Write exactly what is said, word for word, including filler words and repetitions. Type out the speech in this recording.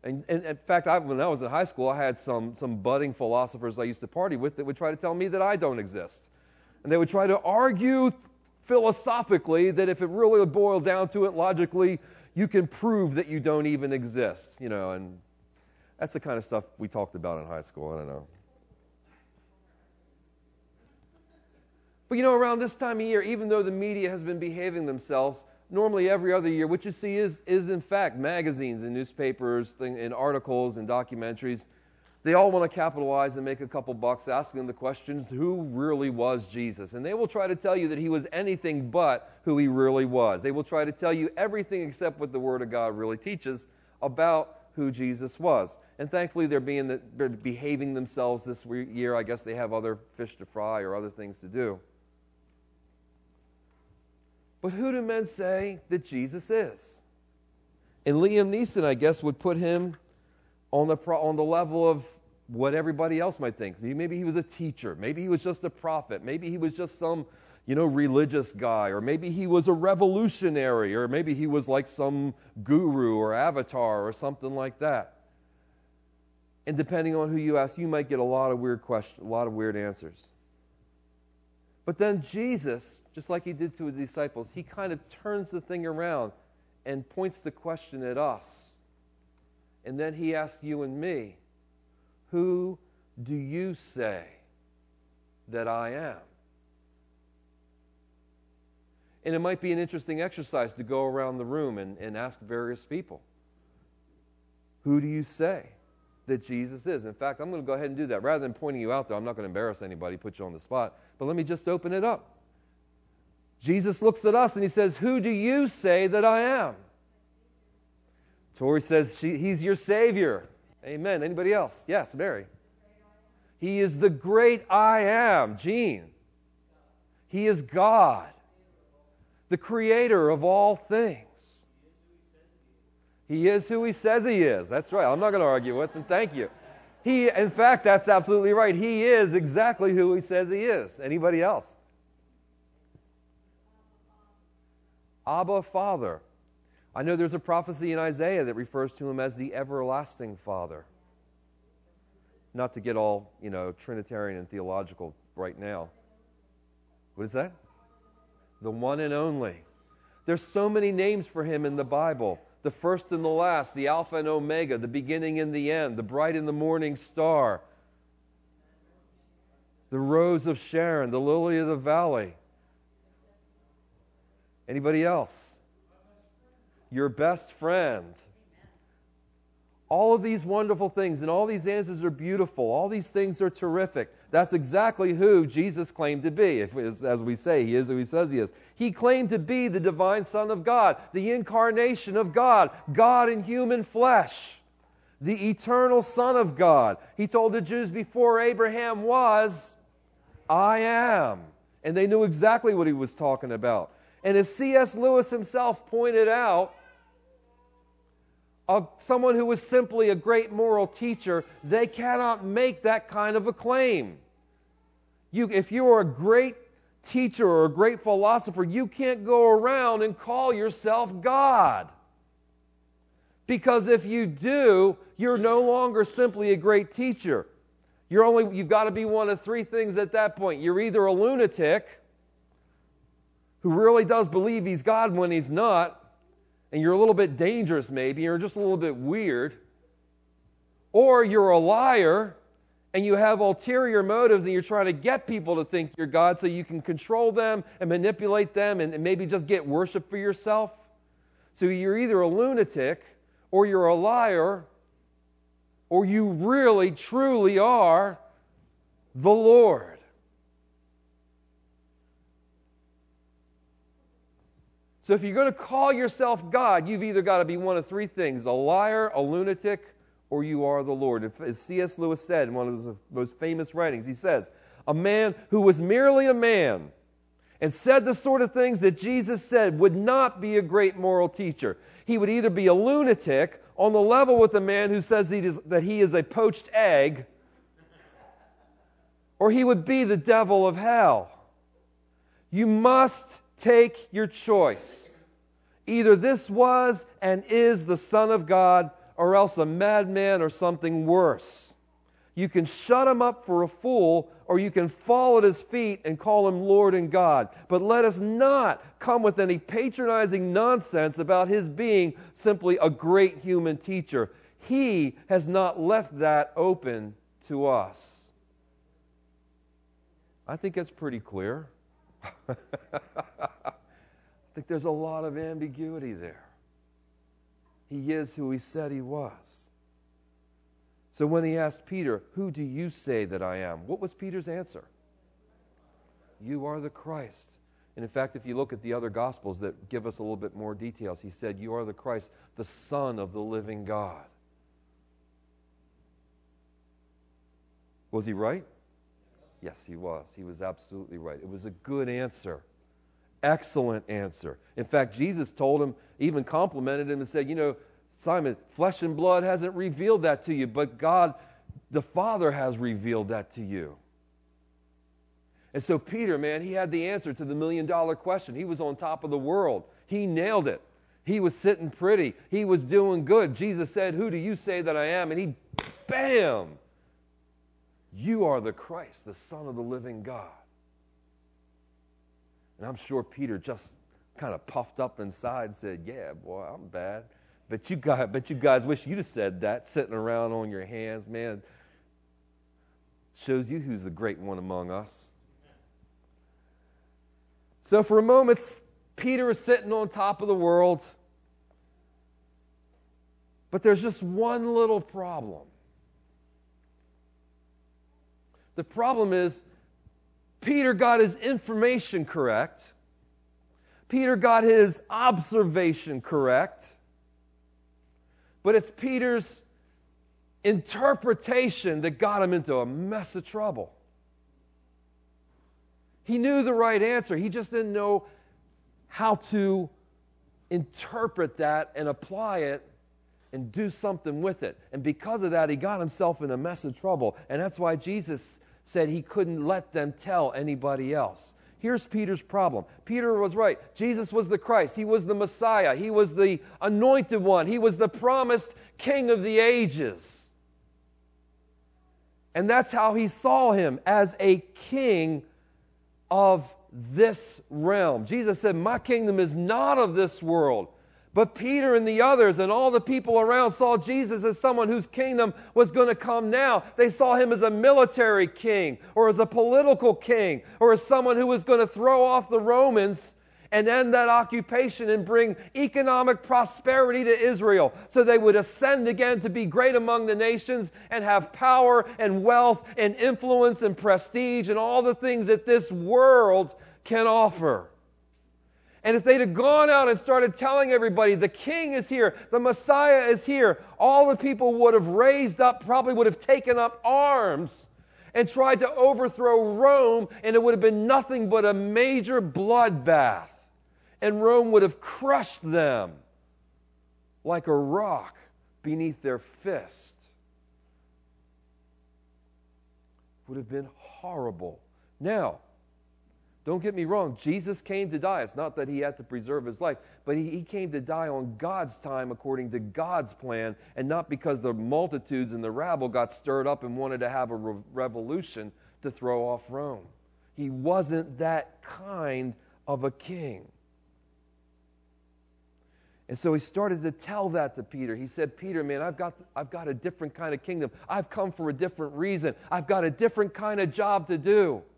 And, and in fact, I, when I was in high school, I had some, some budding philosophers I used to party with that would try to tell me that I don't exist. And they would try to argue philosophically that if it really would boil down to it logically, you can prove that you don't even exist. You know, and that's the kind of stuff we talked about in high school. I don't know. But you know, around this time of year, even though the media has been behaving themselves, normally every other year, what you see is, is in fact, magazines and newspapers thing, and articles and documentaries. They all want to capitalize and make a couple bucks asking the questions, who really was Jesus? And they will try to tell you that he was anything but who he really was. They will try to tell you everything except what the Word of God really teaches about who Jesus was. And thankfully, they're, being the, they're behaving themselves this year. I guess they have other fish to fry or other things to do. But who do men say that Jesus is? And Liam Neeson, I guess, would put him on the pro- on the level of what everybody else might think. Maybe he was a teacher. Maybe he was just a prophet. Maybe he was just some, you know, religious guy. Or maybe he was a revolutionary. Or maybe he was like some guru or avatar or something like that. And depending on who you ask, you might get a lot of weird questions, a lot of weird answers. But then Jesus, just like he did to his disciples, he kind of turns the thing around and points the question at us. And then he asks you and me, who do you say that I am? And it might be an interesting exercise to go around the room and, and ask various people, who do you say that Jesus is? In fact, I'm going to go ahead and do that. Rather than pointing you out, though, I'm not going to embarrass anybody, put you on the spot. But let me just open it up. Jesus looks at us and he says, who do you say that I am? Tori says she, he's your Savior. Amen. Anybody else? Yes, Mary. He is the great I am. Jean. He is God, the creator of all things. He is who he says he is. That's right. I'm not going to argue with him. Thank you. He, in fact, that's absolutely right. He is exactly who he says he is. Anybody else? Abba, Father. I know there's a prophecy in Isaiah that refers to him as the everlasting Father. Not to get all, you know, Trinitarian and theological right now. What is that? The one and only. There's so many names for him in the Bible. The first and the last, the Alpha and Omega, the beginning and the end, the bright and the morning star, the rose of Sharon, the lily of the valley. Anybody else? Your best friend. All of these wonderful things, and all these answers are beautiful. All these things are terrific. That's exactly who Jesus claimed to be. If, as we say, he is who he says he is. He claimed to be the divine Son of God, the incarnation of God, God in human flesh, the eternal Son of God. He told the Jews before Abraham was, I am. And they knew exactly what he was talking about. And as C S Lewis himself pointed out, of someone who was simply a great moral teacher, they cannot make that kind of a claim. You, if you are a great teacher or a great philosopher, you can't go around and call yourself God. Because if you do, you're no longer simply a great teacher. You're only, you've got to be one of three things at that point. You're either a lunatic who really does believe he's God when he's not, and you're a little bit dangerous maybe, you're just a little bit weird, or you're a liar, and you have ulterior motives, and you're trying to get people to think you're God so you can control them and manipulate them and, and maybe just get worship for yourself. So you're either a lunatic, or you're a liar, or you really, truly are the Lord. So if you're going to call yourself God, you've either got to be one of three things: a liar, a lunatic, or you are the Lord. As C S Lewis said in one of his most famous writings, he says, a man who was merely a man and said the sort of things that Jesus said would not be a great moral teacher. He would either be a lunatic on the level with the man who says he is, that he is a poached egg, or he would be the devil of hell. You must take your choice. Either this was and is the Son of God, or else a madman or something worse. You can shut him up for a fool, or you can fall at his feet and call him Lord and God. But let us not come with any patronizing nonsense about his being simply a great human teacher. He has not left that open to us. I think that's pretty clear. I think there's a lot of ambiguity there. He is who he said he was. So when he asked Peter, "Who do you say that I am?" What was Peter's answer? "You are the Christ." And in fact, if you look at the other Gospels that give us a little bit more details, he said, "You are the Christ, the Son of the living God." Was he right? Yes, he was. He was absolutely right. It was a good answer. Excellent answer. In fact, Jesus told him, even complimented him and said, you know, "Simon, flesh and blood hasn't revealed that to you, but God, the Father, has revealed that to you." And so Peter, man, he had the answer to the million-dollar question. He was on top of the world. He nailed it. He was sitting pretty. He was doing good. Jesus said, "Who do you say that I am?" And he, bam! "You are the Christ, the Son of the living God." And I'm sure Peter just kind of puffed up inside and said, "Yeah, boy, I'm bad. But you guys, but you guys wish you'd have said that, sitting around on your hands, man. Shows you who's the great one among us." So for a moment, Peter is sitting on top of the world. But there's just one little problem. The problem is, Peter got his information correct. Peter got his observation correct. But it's Peter's interpretation that got him into a mess of trouble. He knew the right answer. He just didn't know how to interpret that and apply it and do something with it. And because of that, he got himself in a mess of trouble. And that's why Jesus said he couldn't let them tell anybody else. Here's Peter's problem. Peter was right. Jesus was the Christ. He was the Messiah. He was the anointed one. He was the promised King of the ages. And that's how he saw him, as a king of this realm. Jesus said, "My kingdom is not of this world." But Peter and the others and all the people around saw Jesus as someone whose kingdom was going to come now. They saw him as a military king, or as a political king, or as someone who was going to throw off the Romans and end that occupation and bring economic prosperity to Israel, so they would ascend again to be great among the nations and have power and wealth and influence and prestige and all the things that this world can offer. And if they'd have gone out and started telling everybody, the king is here, the Messiah is here, all the people would have raised up, probably would have taken up arms and tried to overthrow Rome, and it would have been nothing but a major bloodbath. And Rome would have crushed them like a rock beneath their fist. Would have been horrible. Now, don't get me wrong, Jesus came to die. It's not that he had to preserve his life, but he, he came to die on God's time according to God's plan, and not because the multitudes and the rabble got stirred up and wanted to have a re- revolution to throw off Rome. He wasn't that kind of a king. And so he started to tell that to Peter. He said, "Peter, man, I've got, I've got a different kind of kingdom. I've come for a different reason. I've got a different kind of job to do."